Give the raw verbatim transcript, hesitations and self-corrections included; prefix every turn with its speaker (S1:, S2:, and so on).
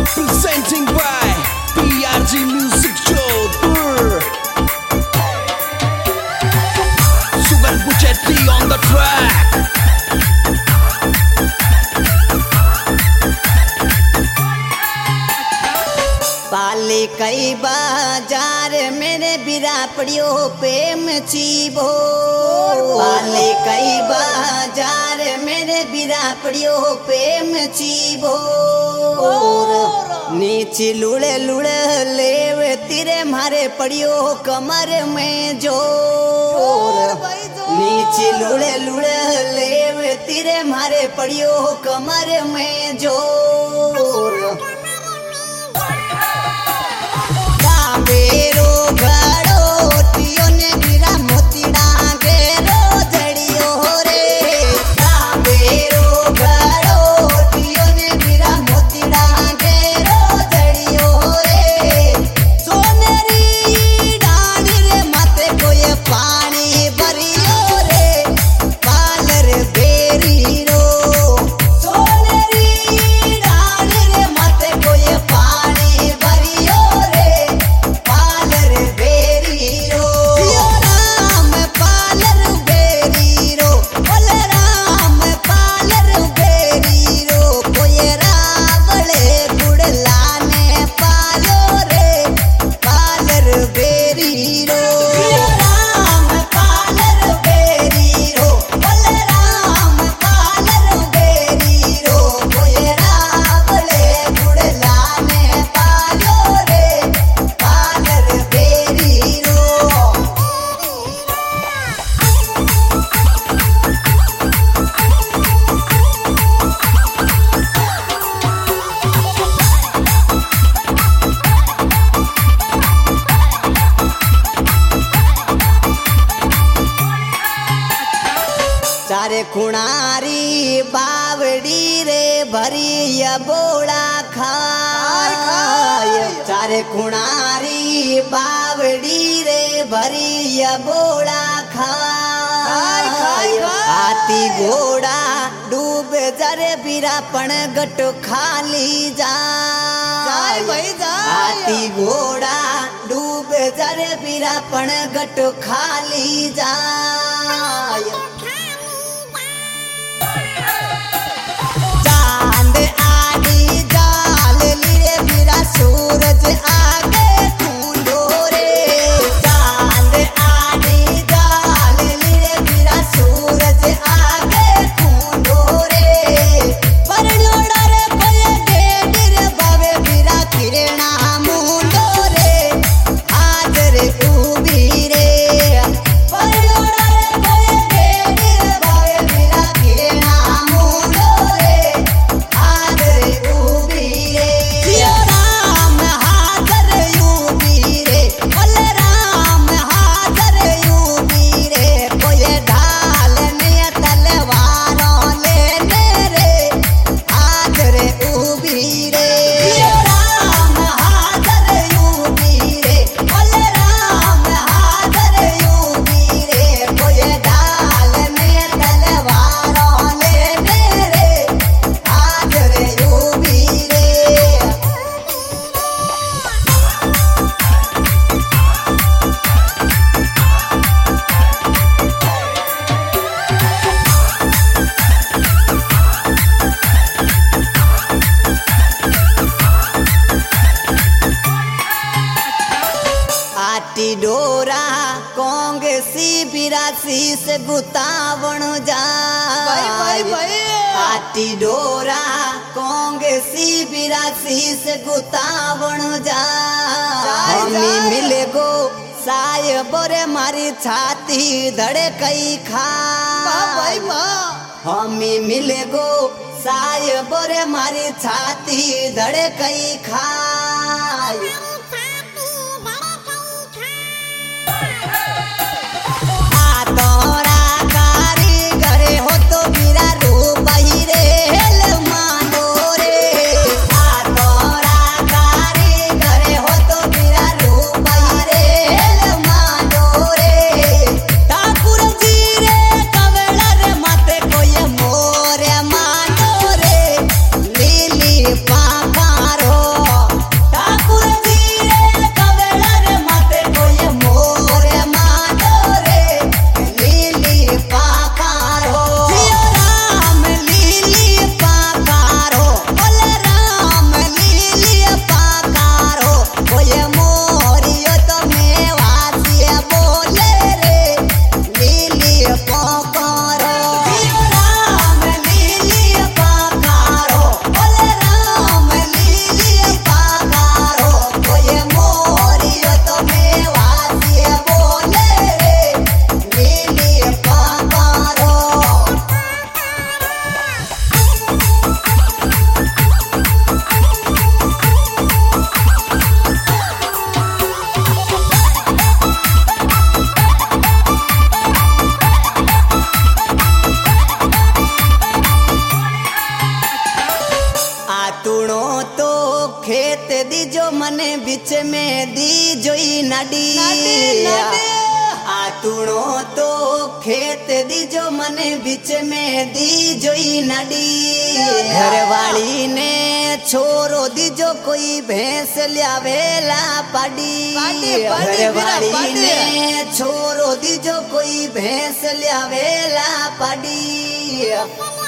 S1: Presenting by P R G Music Jodhpur. Sugar Buchetti on the track.
S2: पाले कई बाजार मेरे बिरा पड़ियो प्रेम चीबो। पाले कई बाजार मेरे बिरा पड़ियो प्रेम चीबो। नीचे लुड़े लुड़े लेवे तिरे मारे पड़ियो कमर में जोर। नीचे लुड़े लुड़े लेवे तिरे मारे पड़ियो कमर में जोर। बेरो घड़ो तियो ने बिरा मोतीड़ा गेरो जड़ियो रे। बेरो घड़ो तियो ने बिरा मोतीड़ा गेरो जड़ियो रे। सोनेरी डानी रे माते कोई पानी भरियो रे। पालर बेरी रो सोनेरी डानी रे माते कोई पानी भरियो रे। चारे खुणारी बावड़ी रे भरी बोला खाय। चारे खुणारी बावड़ी रे भरी बोला खाय। हाथी घोड़ा डूब जरे बिरा पण गट खाली जाय। हाथी घोड़ा डूब जरे बिरा पण गट खाली जाय। सूरज आगे ढूंढो रे। चांद आड़ी जाल लीरे बिरा सूरज आगे ढूंढो रे। परनोड़ा रे कोई डेडर बावे बिरा किरणा मुंडो रे। हाजर उबी रे परनोड़ा रे कोई डेडर बावे बिरा किरणा मुंडो रे। हाजर उबी रे डोरा कांग्रेसी बिरासी से गुतावण जा। आटी डोरा कांग्रेसी बिरासी से गुतावण जा। हमी मिले गो साय बोरे मारी छाती धड़े कई खा। हमी मिले गो साय बोरे मारी छाती धड़े कई खाय। पापारो दिजो मने बीच में दी जोई नडी आतुणो तो खेत दीजो मने बीच में दी जोई नडी घरवाली ने छोरो दीजो कोई भैंस लियावेला पाडी घरवाली ने छोरो दीजो कोई भैंस लियावेला पाडी।